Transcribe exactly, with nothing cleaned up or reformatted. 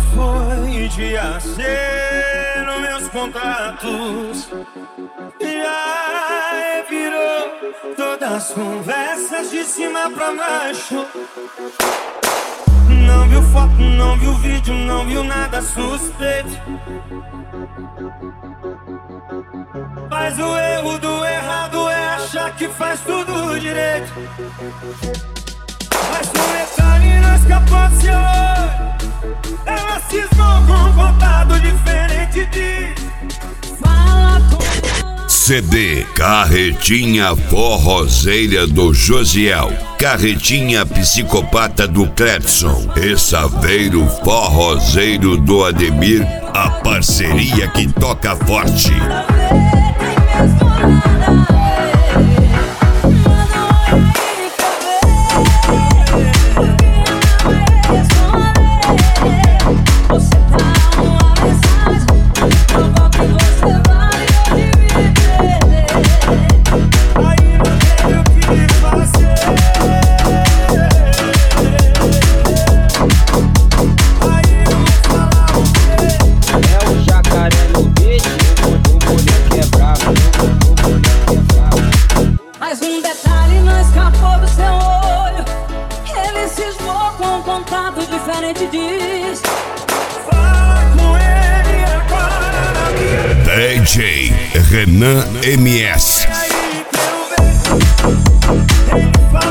foi dia C nos meus contatos. Já virou todas as conversas de cima pra baixo. Não viu foto, não viu vídeo, não viu nada suspeito. Mas o erro do errado é achar que faz tudo direito. Mas um detalhe não escapou do seu olho. Ela cismou com um contado diferente de fala com... C D Carretinha Forrozeira do Josiel, Carretinha Psicopata do Clepson e Saveiro Forrozeiro do Ademir, a parceria que toca forte. Mas um detalhe não escapou do seu olho. Ele cismou com um contato diferente diz. Fala com ele agora na minha... D J Renan M S. Aí, quero ver. Ele fala